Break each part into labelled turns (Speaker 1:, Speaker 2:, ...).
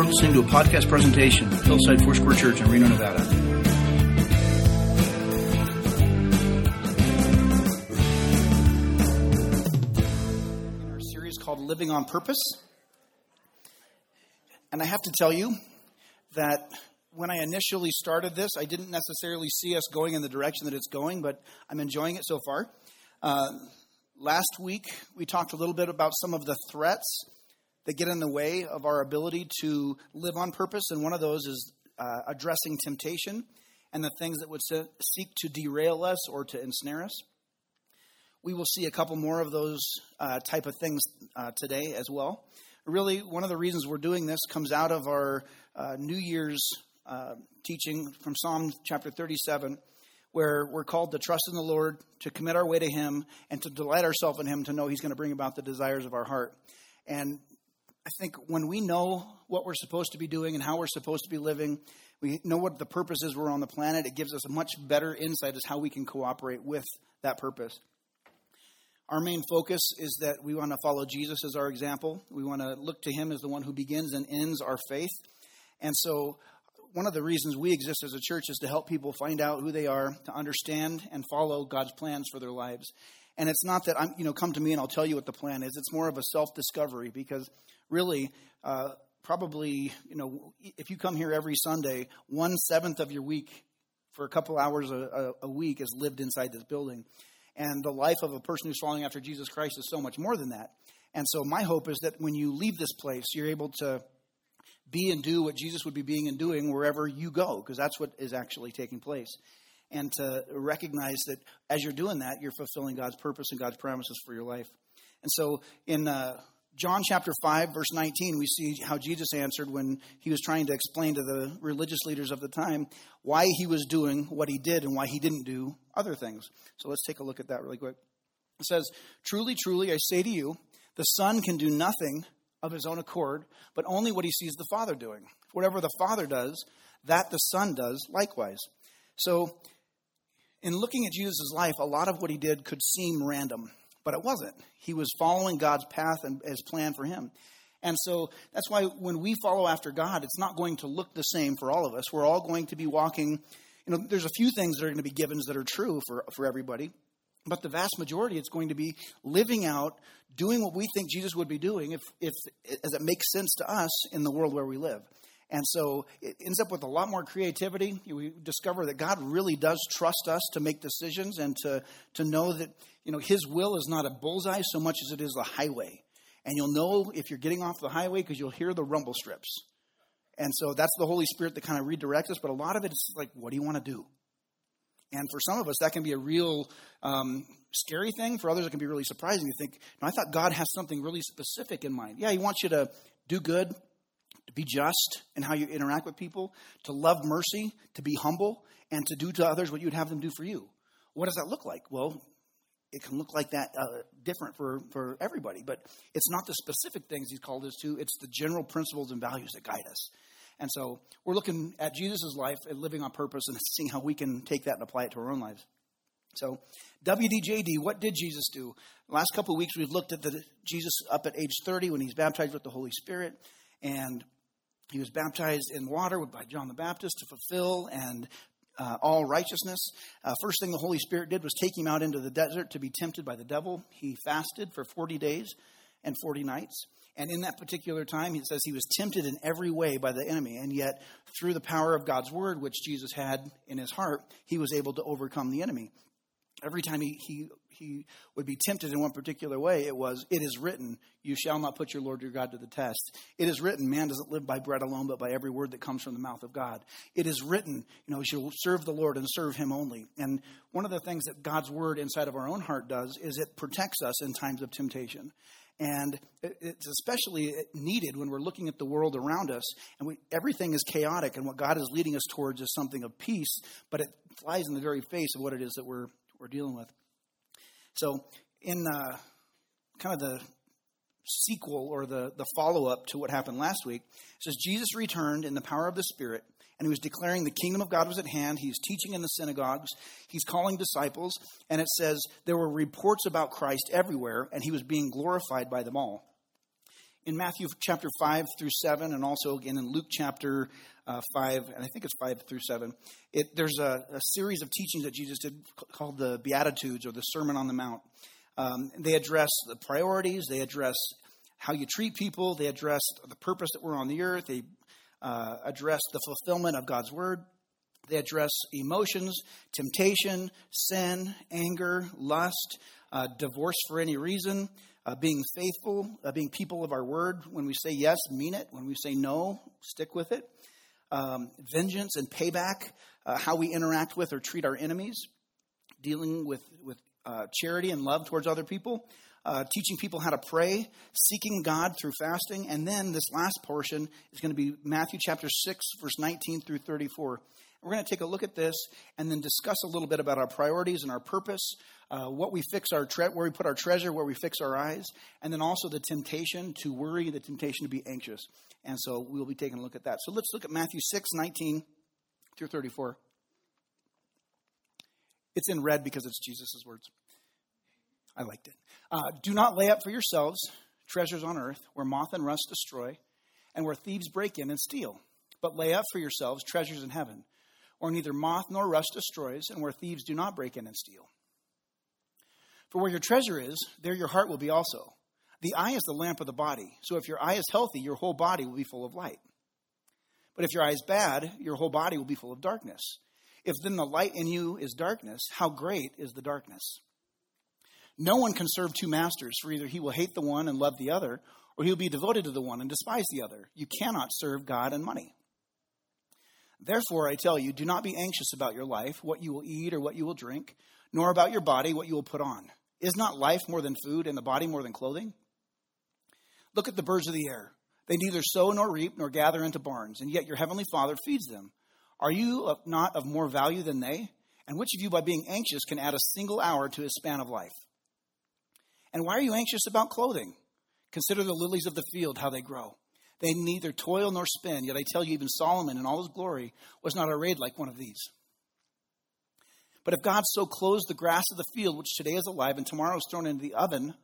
Speaker 1: You're listening to a podcast presentation of Hillside Foursquare Church in Reno, Nevada. In our series called Living on Purpose. And I have to tell you that when I initially started this, I didn't necessarily see us going in the direction that it's going, but I'm enjoying it so far. Last week, we talked a little bit about some of the threats that get in the way of our ability to live on purpose. And one of those is addressing temptation and the things that would seek to derail us or to ensnare us. We will see a couple more of those type of things today as well. Really, one of the reasons we're doing this comes out of our New Year's teaching from Psalm chapter 37, where we're called to trust in the Lord, to commit our way to Him, and to delight ourselves in Him, to know He's going to bring about the desires of our heart. And I think when we know what we're supposed to be doing and how we're supposed to be living, we know what the purpose is we're on the planet, it gives us a much better insight as how we can cooperate with that purpose. Our main focus is that we want to follow Jesus as our example. We want to look to Him as the one who begins and ends our faith. And so one of the reasons we exist as a church is to help people find out who they are, to understand and follow God's plans for their lives. And it's not that come to me and I'll tell you what the plan is. It's more of a self-discovery, because really, probably, if you come here every Sunday, 1/7 of your week for a couple hours a week is lived inside this building. And the life of a person who's following after Jesus Christ is so much more than that. And so my hope is that when you leave this place, you're able to be and do what Jesus would be being and doing wherever you go, because that's what is actually taking place. And to recognize that as you're doing that, you're fulfilling God's purpose and God's promises for your life. And so in John chapter 5, verse 19, we see how Jesus answered when He was trying to explain to the religious leaders of the time why He was doing what He did and why He didn't do other things. So let's take a look at that really quick. It says, "Truly, truly, I say to you, the Son can do nothing of His own accord, but only what He sees the Father doing. Whatever the Father does, that the Son does likewise." So in looking at Jesus' life, a lot of what He did could seem random, but it wasn't. He was following God's path and His plan for him. And so that's why when we follow after God, it's not going to look the same for all of us. We're all going to be walking, there's a few things that are going to be givens that are true for everybody. But the vast majority, it's going to be living out, doing what we think Jesus would be doing as it makes sense to us in the world where we live. And so it ends up with a lot more creativity. We discover that God really does trust us to make decisions and to know that, His will is not a bullseye so much as it is a highway. And you'll know if you're getting off the highway because you'll hear the rumble strips. And so that's the Holy Spirit that kind of redirects us. But a lot of it is like, what do you want to do? And for some of us, that can be a real scary thing. For others, it can be really surprising. You think, I thought God has something really specific in mind. Yeah, He wants you to do good, to be just in how you interact with people, to love mercy, to be humble, and to do to others what you would have them do for you. What does that look like? Well, it can look like that different for everybody, but it's not the specific things He's called us to. It's the general principles and values that guide us. And so we're looking at Jesus' life and living on purpose and seeing how we can take that and apply it to our own lives. So WDJD, what did Jesus do? The last couple of weeks, we've looked at Jesus up at age 30 when He's baptized with the Holy Spirit. And He was baptized in water by John the Baptist to fulfill and all righteousness. First thing the Holy Spirit did was take Him out into the desert to be tempted by the devil. He fasted for 40 days and 40 nights. And in that particular time, it says He was tempted in every way by the enemy. And yet, through the power of God's word, which Jesus had in His heart, He was able to overcome the enemy. Every time he would be tempted in one particular way, it is written, you shall not put your Lord your God to the test. It is written, man doesn't live by bread alone, but by every word that comes from the mouth of God. It is written, you'll serve the Lord and serve Him only. And one of the things that God's word inside of our own heart does is it protects us in times of temptation. And it's especially needed when we're looking at the world around us and everything is chaotic, and what God is leading us towards is something of peace, but it flies in the very face of what it is that we're dealing with. So in kind of the sequel or the follow-up to what happened last week, it says Jesus returned in the power of the Spirit, and He was declaring the kingdom of God was at hand. He's teaching in the synagogues. He's calling disciples, and it says there were reports about Christ everywhere, and He was being glorified by them all. In Matthew chapter 5 through 7, and also again in Luke chapter 5, and I think it's 5 through 7, there's a series of teachings that Jesus did called the Beatitudes or the Sermon on the Mount. They address the priorities, they address how you treat people, they address the purpose that we're on the earth, they address the fulfillment of God's word, they address emotions, temptation, sin, anger, lust, divorce for any reason, being faithful, being people of our word. When we say yes, mean it. When we say no, stick with it. Vengeance and payback, how we interact with or treat our enemies, dealing with charity and love towards other people, teaching people how to pray, seeking God through fasting. And then this last portion is going to be Matthew chapter 6, verse 19 through 34. We're going to take a look at this and then discuss a little bit about our priorities and our purpose, what we fix where we put our treasure, where we fix our eyes, and then also the temptation to worry, the temptation to be anxious. And so we'll be taking a look at that. So let's look at Matthew 6, 19 through 34. It's in red because it's Jesus' words. I liked it. Do not lay up for yourselves treasures on earth where moth and rust destroy and where thieves break in and steal. But lay up for yourselves treasures in heaven, or neither moth nor rust destroys, and where thieves do not break in and steal. For where your treasure is, there your heart will be also. The eye is the lamp of the body. So if your eye is healthy, your whole body will be full of light. But if your eye is bad, your whole body will be full of darkness. If then the light in you is darkness, how great is the darkness? No one can serve two masters, for either he will hate the one and love the other, or he will be devoted to the one and despise the other. You cannot serve God and money. Therefore, I tell you, do not be anxious about your life, what you will eat or what you will drink, nor about your body, what you will put on. Is not life more than food and the body more than clothing? Look at the birds of the air. They neither sow nor reap nor gather into barns, and yet your heavenly Father feeds them. Are you not of more value than they? And which of you, by being anxious, can add a single hour to his span of life? And why are you anxious about clothing? Consider the lilies of the field, how they grow. They neither toil nor spin, yet I tell you, even Solomon in all his glory was not arrayed like one of these. But if God so clothes the grass of the field, which today is alive and tomorrow is thrown into the oven,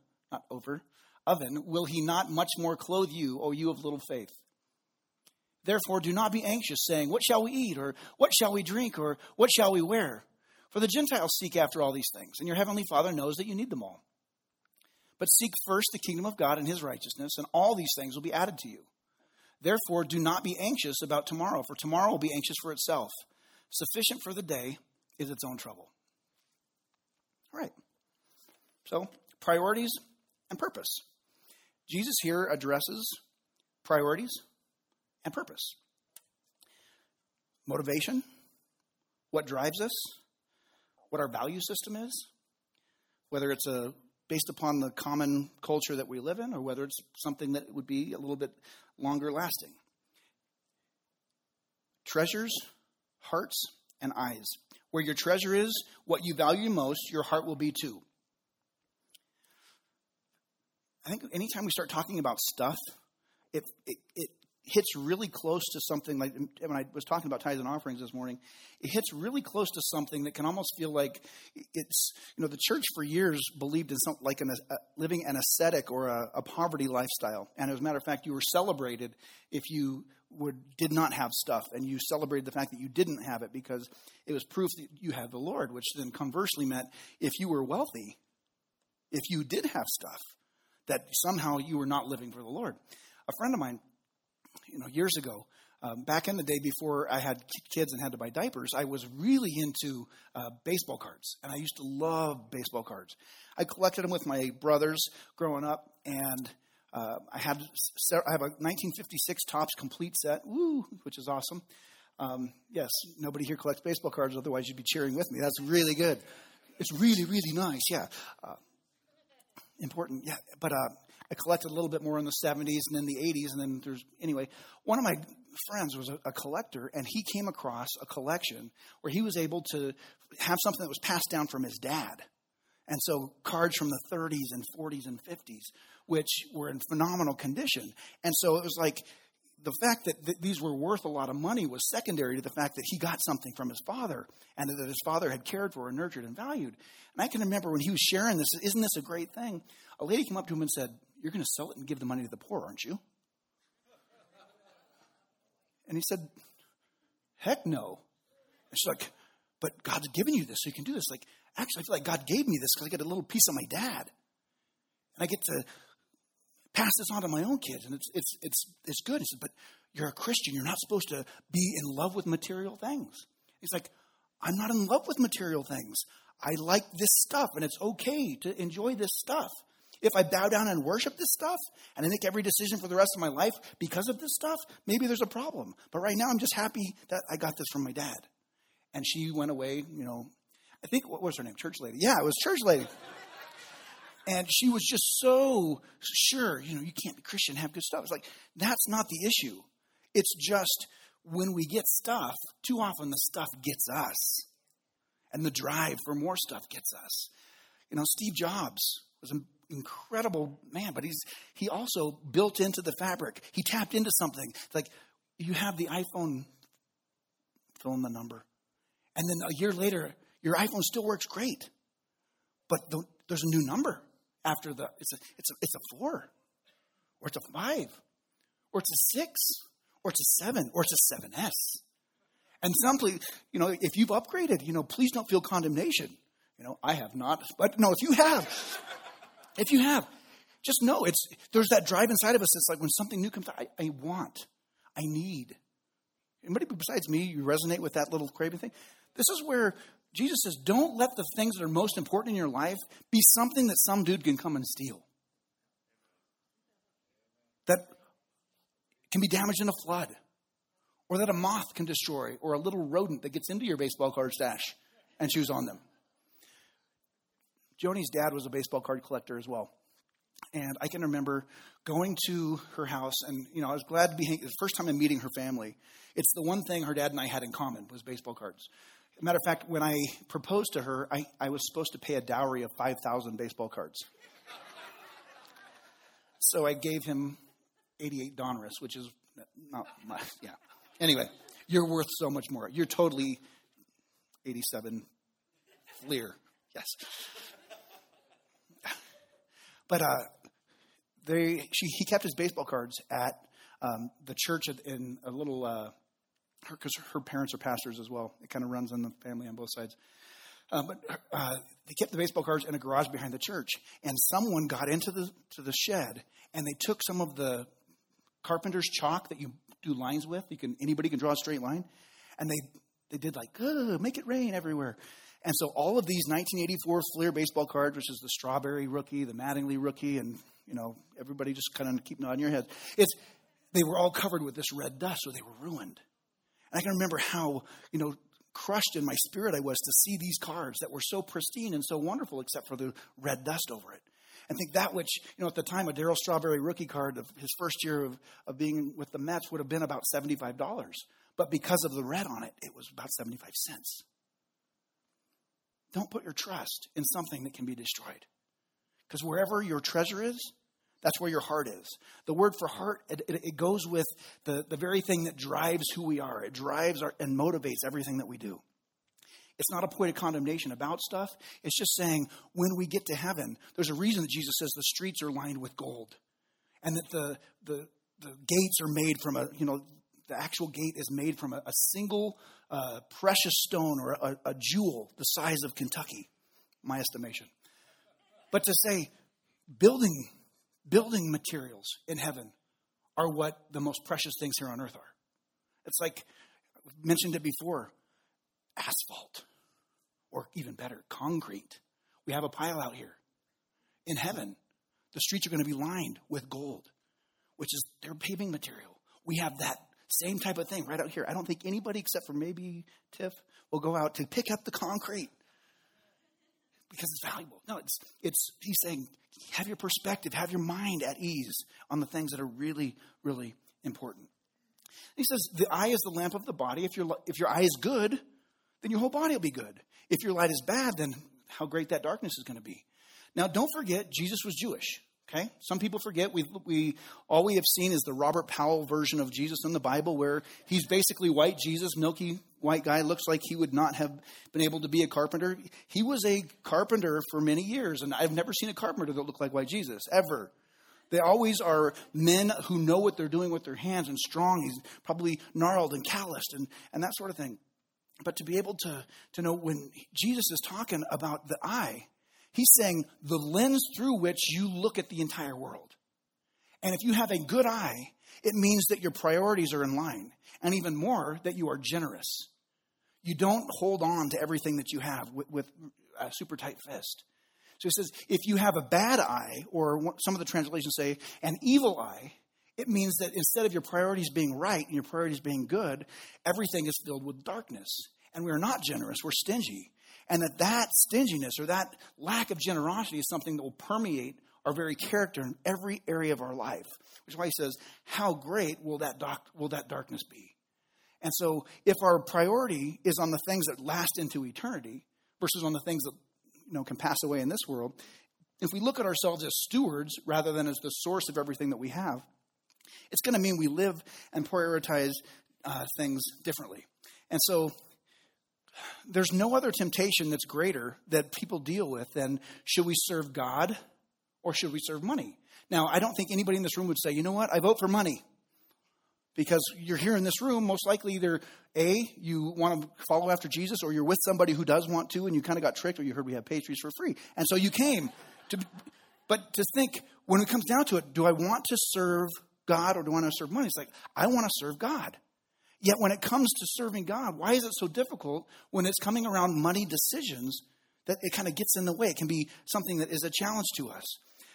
Speaker 1: will he not much more clothe you, O you of little faith? Therefore, do not be anxious, saying, what shall we eat, or what shall we drink, or what shall we wear? For the Gentiles seek after all these things, and your heavenly Father knows that you need them all. But seek first the kingdom of God and his righteousness, and all these things will be added to you. Therefore, do not be anxious about tomorrow, for tomorrow will be anxious for itself. Sufficient for the day is its own trouble. All right. So, priorities and purpose. Jesus here addresses priorities and purpose. Motivation, what drives us, what our value system is, whether it's based upon the common culture that we live in, or whether it's something that would be a little bit longer lasting. Treasures, hearts, and eyes. Where your treasure is, what you value most, your heart will be too. I think anytime we start talking about stuff, it hits really close to something like, when I was talking about tithes and offerings this morning, it hits really close to something that can almost feel like it's, the church for years believed in something like living an ascetic or a poverty lifestyle. And as a matter of fact, you were celebrated if you did not have stuff, and you celebrated the fact that you didn't have it because it was proof that you had the Lord, which then conversely meant if you were wealthy, if you did have stuff, that somehow you were not living for the Lord. A friend of mine, years ago, back in the day before I had kids and had to buy diapers, I was really into baseball cards, and I used to love baseball cards. I collected them with my brothers growing up, and I have a 1956 Topps complete set, which is awesome. Yes, nobody here collects baseball cards, otherwise you'd be cheering with me. That's really good. It's really, really nice, yeah. Important, yeah. But I collected a little bit more in the 70s and then the 80s, and then one of my friends was a collector, and he came across a collection where he was able to have something that was passed down from his dad. And so cards from the 30s and 40s and 50s, which were in phenomenal condition. And so it was like the fact that these were worth a lot of money was secondary to the fact that he got something from his father, and that his father had cared for and nurtured and valued. And I can remember when he was sharing this, isn't this a great thing? A lady came up to him and said, you're going to sell it and give the money to the poor, aren't you? And he said, heck no. And she's like, but God's given you this, so you can do this. Like, actually, I feel like God gave me this because I get a little piece of my dad. And I get to pass this on to my own kids. And it's good. He said, but you're a Christian. You're not supposed to be in love with material things. He's like, I'm not in love with material things. I like this stuff, and it's okay to enjoy this stuff. If I bow down and worship this stuff, and I make every decision for the rest of my life because of this stuff, maybe there's a problem. But right now, I'm just happy that I got this from my dad. And she went away, I think, what was her name? Church lady. Yeah, it was church lady. And she was just so sure, you can't be Christian, have good stuff. It's like, that's not the issue. It's just when we get stuff, too often the stuff gets us. And the drive for more stuff gets us. Steve Jobs was an incredible man, but he also built into the fabric. He tapped into something. Like, you have the iPhone, fill in the number. And then a year later, your iPhone still works great. But there's a new number after it's a 4, or it's a 5, or it's a 6, or it's a 7, or it's a 7S. And simply, if you've upgraded, please don't feel condemnation. I have not. But no, if you have, just know there's that drive inside of us. It's like when something new comes out, I want, I need. Anybody besides me, you resonate with that little craving thing? This is where Jesus says, don't let the things that are most important in your life be something that some dude can come and steal. That can be damaged in a flood. Or that a moth can destroy, or a little rodent that gets into your baseball card stash and chews on them. Joni's dad was a baseball card collector as well. And I can remember going to her house, and, I was glad to be the first time I'm meeting her family. It's the one thing her dad and I had in common was baseball cards. As a matter of fact, when I proposed to her, I was supposed to pay a dowry of 5,000 baseball cards. So I gave him 88 Donruss, which is not much, yeah. Anyway, you're worth so much more. You're totally 87 Fleer. Yes. But he kept his baseball cards at the church in a little, because her parents are pastors as well. It kind of runs in the family on both sides. But they kept the baseball cards in a garage behind the church. And someone got into the shed, and they took some of the carpenter's chalk that you do lines with. Anybody can draw a straight line. And they did like, make it rain everywhere. And so all of these 1984 Fleer baseball cards, which is the Strawberry rookie, the Mattingly rookie, and, everybody just kind of keep nodding your head. They were all covered with this red dust, so they were ruined. And I can remember how, crushed in my spirit I was to see these cards that were so pristine and so wonderful, except for the red dust over it. And think that which, at the time, a Darryl Strawberry rookie card of his first year of being with the Mets would have been about $75. But because of the red on it, it was about 75 cents. Don't put your trust in something that can be destroyed. Because wherever your treasure is, that's where your heart is. The word for heart, it goes with the very thing that drives who we are. It drives and motivates everything that we do. It's not a point of condemnation about stuff. It's just saying when we get to heaven, there's a reason that Jesus says the streets are lined with gold. And that the gates are made from the actual gate is made from a single precious stone or a jewel the size of Kentucky, my estimation. But to say building materials in heaven are what the most precious things here on earth are. It's like, I mentioned it before, asphalt, or even better, concrete. We have a pile out here. In heaven, the streets are going to be lined with gold, which is their paving material. We have that same type of thing right out here. I don't think anybody except for maybe Tiff will go out to pick up the concrete because it's valuable. No, he's saying, have your perspective, have your mind at ease on the things that are really, really important. He says, the eye is the lamp of the body. If your eye is good, then your whole body will be good. If your light is bad, then how great that darkness is going to be. Now, don't forget, Jesus was Jewish. Okay, some people forget all we have seen is the Robert Powell version of Jesus in the Bible, where he's basically white Jesus, milky white guy, looks like he would not have been able to be a carpenter. He was a carpenter for many years, and I've never seen a carpenter that looked like white Jesus ever. They always are men who know what they're doing with their hands and strong. He's probably gnarled and calloused and that sort of thing. But to be able to know when Jesus is talking about the eye, he's saying the lens through which you look at the entire world. And if you have a good eye, it means that your priorities are in line. And even more, that you are generous. You don't hold on to everything that you have with a super tight fist. So he says, if you have a bad eye, or some of the translations say an evil eye, it means that instead of your priorities being right and your priorities being good, everything is filled with darkness. And we are not generous, we're stingy. And that stinginess or that lack of generosity is something that will permeate our very character in every area of our life. Which is why he says, how great will that darkness be? And so if our priority is on the things that last into eternity versus on the things that can pass away in this world, if we look at ourselves as stewards rather than as the source of everything that we have, it's going to mean we live and prioritize things differently. And so there's no other temptation that's greater that people deal with than should we serve God or should we serve money? Now, I don't think anybody in this room would say, you know what, I vote for money. Because you're here in this room, most likely either A, you want to follow after Jesus, or you're with somebody who does want to, and you kind of got tricked, or you heard we have pastries for free. And so you came. But to think, when it comes down to it, do I want to serve God or do I want to serve money? It's like, I want to serve God. Yet when it comes to serving God, why is it so difficult when it's coming around money decisions that it kind of gets in the way? It can be something that is a challenge to us.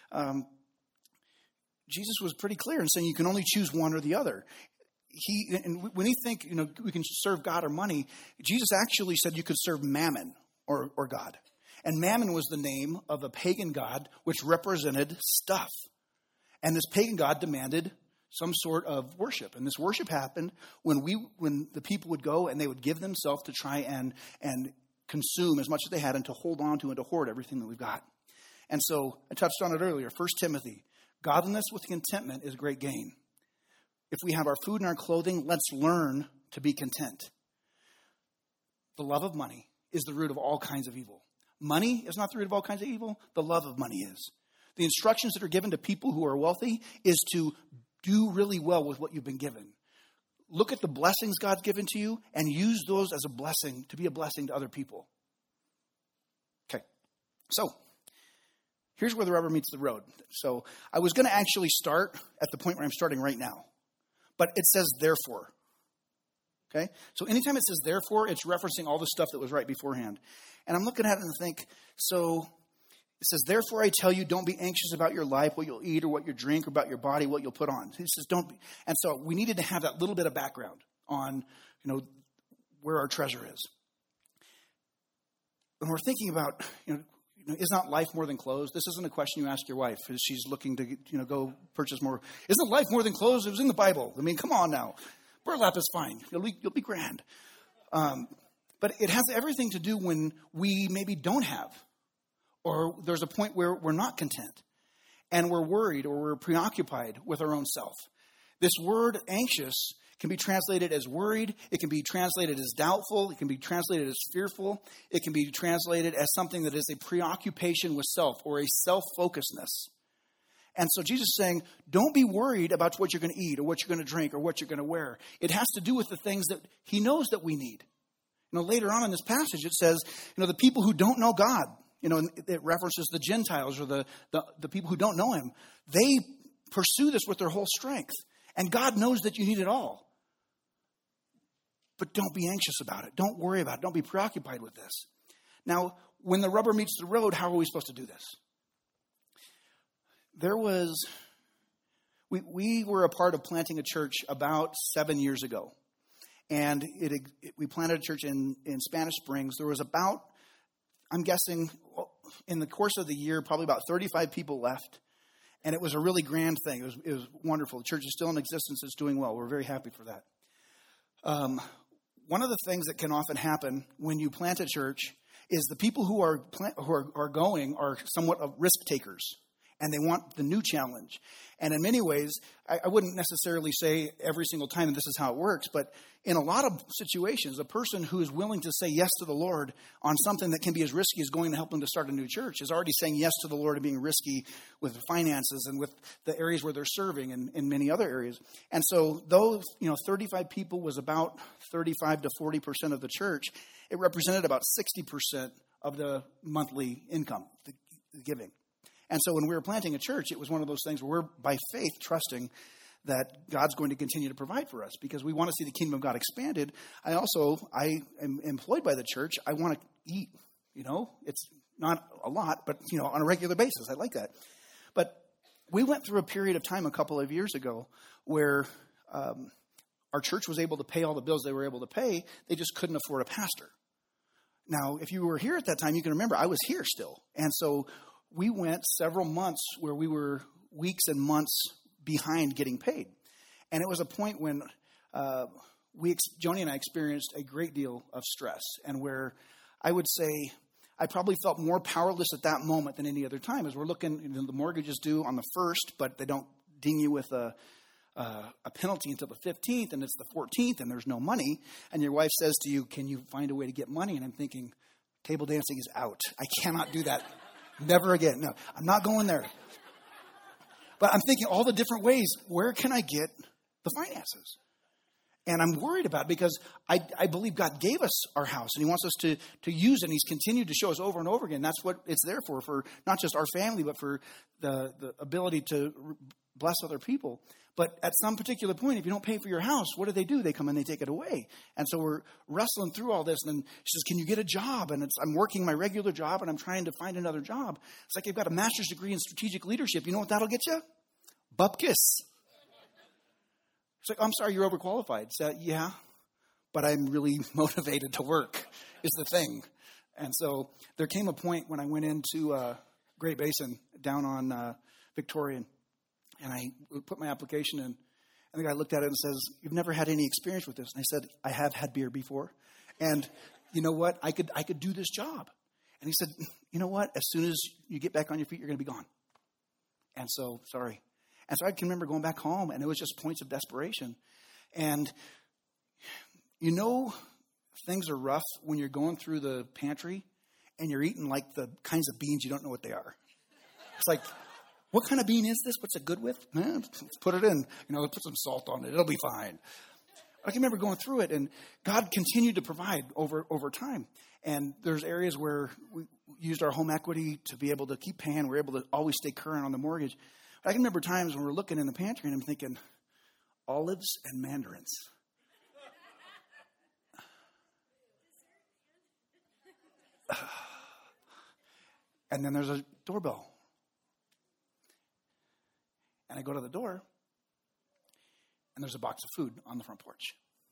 Speaker 1: Jesus was pretty clear in saying you can only choose one or the other. When he think, we can serve God or money, Jesus actually said you could serve mammon or God. And mammon was the name of a pagan god which represented stuff. And this pagan god demanded some sort of worship. And this worship happened when the people would go and they would give themselves to try and consume as much as they had and to hold on to and to hoard everything that we've got. And so I touched on it earlier, 1 Timothy. Godliness with contentment is great gain. If we have our food and our clothing, let's learn to be content. The love of money is the root of all kinds of evil. Money is not the root of all kinds of evil. The love of money is. The instructions that are given to people who are wealthy is to do really well with what you've been given. Look at the blessings God's given to you and use those as a blessing, to be a blessing to other people. Okay, so here's where the rubber meets the road. So I was going to actually start at the point where I'm starting right now. But it says therefore. Okay? So anytime it says therefore, it's referencing all the stuff that was right beforehand. And I'm looking at it and think, so it says, therefore I tell you, don't be anxious about your life, what you'll eat or what you drink, or about your body, what you'll put on. He says, don't be. And so we needed to have that little bit of background on, where our treasure is. When we're thinking about, is not life more than clothes? This isn't a question you ask your wife as she's looking to, go purchase more. Isn't life more than clothes? It was in the Bible. I mean, come on now. Burlap is fine. You'll be grand. But it has everything to do when we maybe don't have, or there's a point where we're not content, and we're worried or we're preoccupied with our own self. This word anxious can be translated as worried. It can be translated as doubtful. It can be translated as fearful. It can be translated as something that is a preoccupation with self or a self-focusedness. And so Jesus is saying, don't be worried about what you're going to eat or what you're going to drink or what you're going to wear. It has to do with the things that he knows that we need. Later on in this passage, it says, the people who don't know God, it references the Gentiles or the people who don't know him. They pursue this with their whole strength. And God knows that you need it all. But don't be anxious about it. Don't worry about it. Don't be preoccupied with this. Now, when the rubber meets the road, how are we supposed to do this? We were a part of planting a church about 7 years ago. And we planted a church in Spanish Springs. There was about, I'm guessing, in the course of the year, probably about 35 people left. And it was a really grand thing. It was wonderful. The church is still in existence. It's doing well. We're very happy for that. One of the things that can often happen when you plant a church is the people who are going are somewhat of risk takers. and they want the new challenge. And in many ways, I wouldn't necessarily say every single time that this is how it works, but in a lot of situations, a person who is willing to say yes to the Lord on something that can be as risky as going to help them to start a new church is already saying yes to the Lord and being risky with finances and with the areas where they're serving and in many other areas. And so those, 35 people was about 35 to 40% of the church. It represented about 60% of the monthly income, the giving. And so when we were planting a church, it was one of those things where we're, by faith, trusting that God's going to continue to provide for us because we want to see the kingdom of God expanded. I am employed by the church. I want to eat, It's not a lot, but, on a regular basis. I like that. But we went through a period of time a couple of years ago where our church was able to pay all the bills they were able to pay. They just couldn't afford a pastor. Now, if you were here at that time, you can remember I was here still. And so we went several months where we were weeks and months behind getting paid. And it was a point when Joni and I experienced a great deal of stress and where I would say I probably felt more powerless at that moment than any other time. As we're looking, the mortgage is due on the 1st, but they don't ding you with a penalty until the 15th, and it's the 14th, and there's no money. And your wife says to you, can you find a way to get money? And I'm thinking, table dancing is out. I cannot do that. Never again. No, I'm not going there. But I'm thinking all the different ways, where can I get the finances? And I'm worried about it because I believe God gave us our house and he wants us to use it. And he's continued to show us over and over again. That's what it's there for not just our family, but for the ability to bless other people. But at some particular point, if you don't pay for your house, what do? They come and they take it away. And so we're wrestling through all this. And then she says, can you get a job? And I'm working my regular job and I'm trying to find another job. It's like you've got a master's degree in strategic leadership. You know what that'll get you? Bupkis. It's like, I'm sorry, you're overqualified. So, yeah, but I'm really motivated to work is the thing. And so there came a point when I went into Great Basin down on Victorian. And I put my application in, and the guy looked at it and says, you've never had any experience with this. And I said, I have had beer before. And you know what? I could do this job. And he said, you know what? As soon as you get back on your feet, you're going to be gone. And so, sorry. And so I can remember going back home, and it was just points of desperation. And things are rough when you're going through the pantry, and you're eating like the kinds of beans you don't know what they are. It's like, what kind of bean is this? What's it good with? Let's put it in. Put some salt on it. It'll be fine. I can remember going through it, and God continued to provide over time. And there's areas where we used our home equity to be able to keep paying. We're able to always stay current on the mortgage. But I can remember times when we're looking in the pantry, and I'm thinking, olives and mandarins. And then there's a doorbell. And I go to the door, and there's a box of food on the front porch.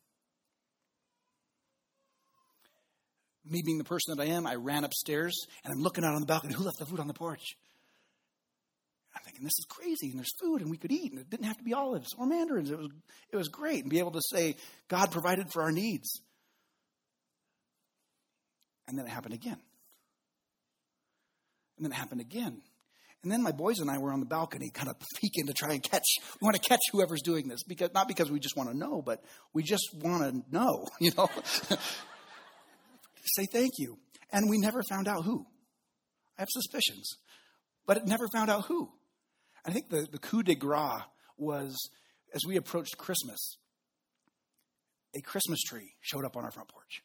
Speaker 1: Me being the person that I am, I ran upstairs, and I'm looking out on the balcony. Who left the food on the porch? I'm thinking, this is crazy, and there's food, and we could eat, and it didn't have to be olives or mandarins. It was great, and be able to say, God provided for our needs. And then it happened again. And then it happened again. And then my boys and I were on the balcony kind of peeking to try and we want to catch whoever's doing this. Not because we just want to know, but we just want to know, Say thank you. And we never found out who. I have suspicions, but it never found out who. I think the coup de grace was, as we approached Christmas, a Christmas tree showed up on our front porch.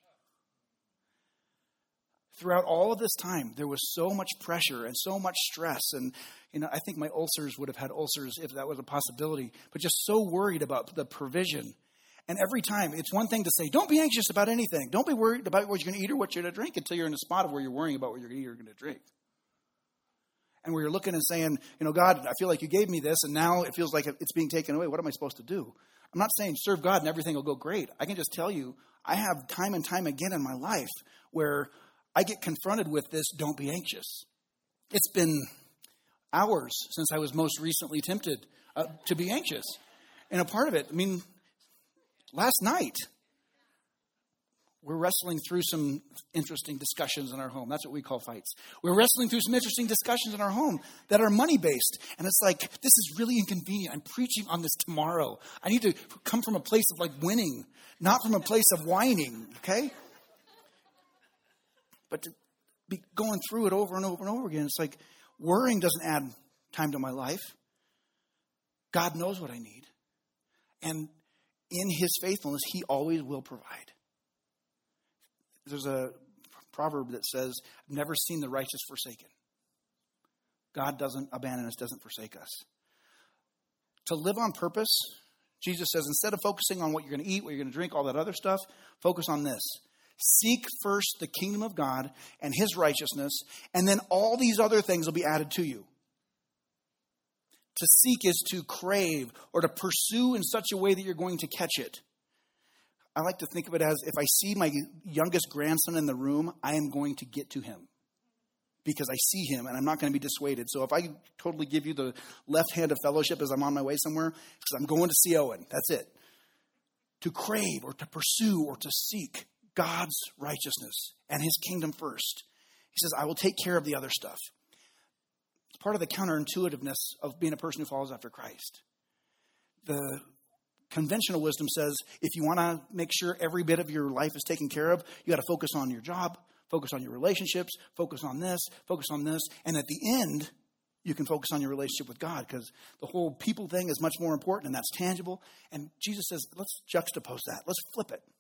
Speaker 1: Throughout all of this time, there was so much pressure and so much stress. And, I think my ulcers would have had ulcers if that was a possibility, but just so worried about the provision. And every time, it's one thing to say, don't be anxious about anything. Don't be worried about what you're going to eat or what you're going to drink until you're in a spot of where you're worrying about what you're going to eat or going to drink. And where you're looking and saying, God, I feel like you gave me this, and now it feels like it's being taken away. What am I supposed to do? I'm not saying serve God and everything will go great. I can just tell you, I have time and time again in my life where I get confronted with this, don't be anxious. It's been hours since I was most recently tempted to be anxious. And a part of it, last night, we're wrestling through some interesting discussions in our home. That's what we call fights. We're wrestling through some interesting discussions in our home that are money-based. And it's like, this is really inconvenient. I'm preaching on this tomorrow. I need to come from a place of like winning, not from a place of whining, okay? But to be going through it over and over and over again, it's like worrying doesn't add time to my life. God knows what I need. And in his faithfulness, he always will provide. There's a proverb that says, I've never seen the righteous forsaken. God doesn't abandon us, doesn't forsake us. To live on purpose, Jesus says, instead of focusing on what you're going to eat, what you're going to drink, all that other stuff, focus on this. Seek first the kingdom of God and his righteousness, and then all these other things will be added to you. To seek is to crave or to pursue in such a way that you're going to catch it. I like to think of it as if I see my youngest grandson in the room, I am going to get to him because I see him and I'm not going to be dissuaded. So if I totally give you the left hand of fellowship as I'm on my way somewhere, because I'm going to see Owen, that's it. To crave or to pursue or to seek God's righteousness and his kingdom first. He says, I will take care of the other stuff. It's part of the counterintuitiveness of being a person who follows after Christ. The conventional wisdom says if you want to make sure every bit of your life is taken care of, you got to focus on your job, focus on your relationships, focus on this, and at the end, you can focus on your relationship with God because the whole people thing is much more important and that's tangible. And Jesus says, let's juxtapose that. Let's flip it.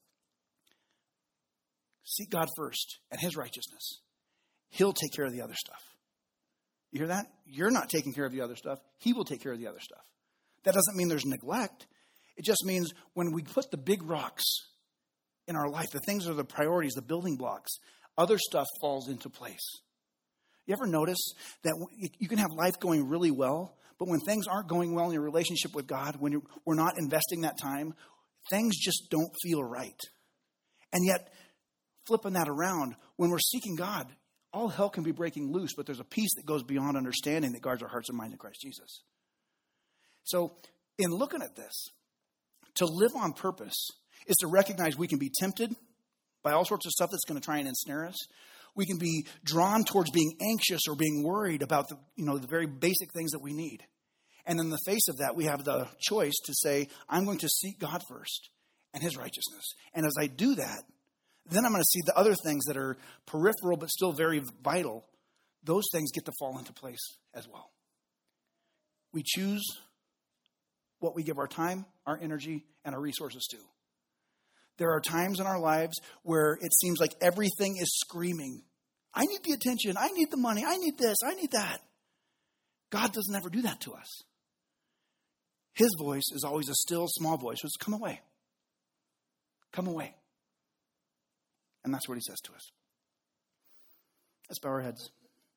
Speaker 1: Seek God first and his righteousness. He'll take care of the other stuff. You hear that? You're not taking care of the other stuff. He will take care of the other stuff. That doesn't mean there's neglect. It just means when we put the big rocks in our life, the things that are the priorities, the building blocks, other stuff falls into place. You ever notice that you can have life going really well, but when things aren't going well in your relationship with God, when we're not investing that time, things just don't feel right. And yet, flipping that around, when we're seeking God, all hell can be breaking loose, but there's a peace that goes beyond understanding that guards our hearts and minds in Christ Jesus. So, in looking at this, to live on purpose is to recognize we can be tempted by all sorts of stuff that's going to try and ensnare us. We can be drawn towards being anxious or being worried about the very basic things that we need. And in the face of that, we have the choice to say, I'm going to seek God first and his righteousness. And as I do that, then I'm going to see the other things that are peripheral but still very vital. Those things get to fall into place as well. We choose what we give our time, our energy, and our resources to. There are times in our lives where it seems like everything is screaming, I need the attention, I need the money, I need this, I need that. God doesn't ever do that to us. His voice is always a still, small voice. So it's come away. Come away. And that's what he says to us. Let's bow our heads.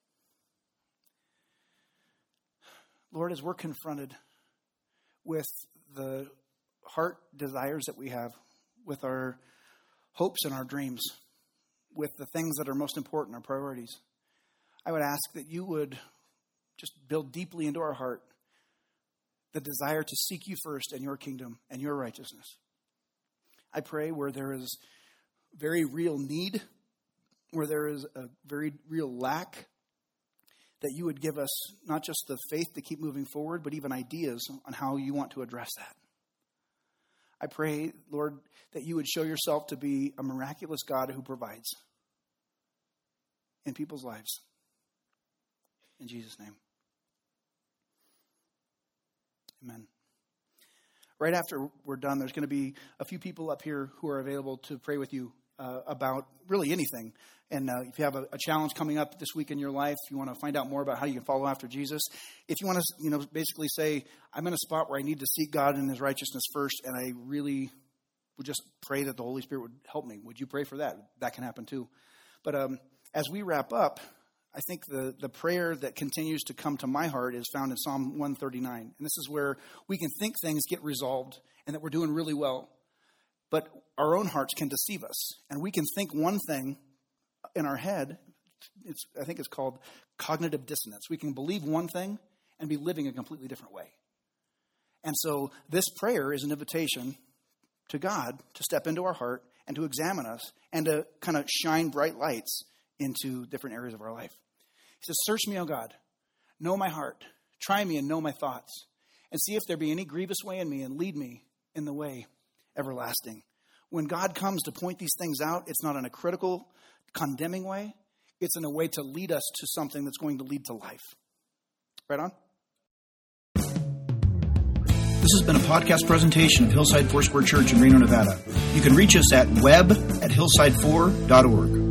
Speaker 1: Lord, as we're confronted with the heart desires that we have, with our hopes and our dreams, with the things that are most important, our priorities, I would ask that you would just build deeply into our heart the desire to seek you first and your kingdom and your righteousness. I pray where there is very real need, where there is a very real lack, that you would give us not just the faith to keep moving forward, but even ideas on how you want to address that. I pray, Lord, that you would show yourself to be a miraculous God who provides in people's lives. In Jesus' name. Amen. Right after we're done, there's going to be a few people up here who are available to pray with you about really anything. And if you have a challenge coming up this week in your life, if you want to find out more about how you can follow after Jesus, if you want to, basically say, I'm in a spot where I need to seek God and his righteousness first, and I really would just pray that the Holy Spirit would help me. Would you pray for that? That can happen too. But as we wrap up, I think the prayer that continues to come to my heart is found in Psalm 139. And this is where we can think things get resolved and that we're doing really well. But our own hearts can deceive us. And we can think one thing in our head. I think it's called cognitive dissonance. We can believe one thing and be living a completely different way. And so this prayer is an invitation to God to step into our heart and to examine us and to kind of shine bright lights into different areas of our life. He says, search me, O God, know my heart, try me and know my thoughts, and see if there be any grievous way in me, and lead me in the way everlasting. When God comes to point these things out, it's not in a critical, condemning way. It's in a way to lead us to something that's going to lead to life. Right on? This has been a podcast presentation of Hillside Foursquare Church in Reno, Nevada. You can reach us at web@hillside4.org.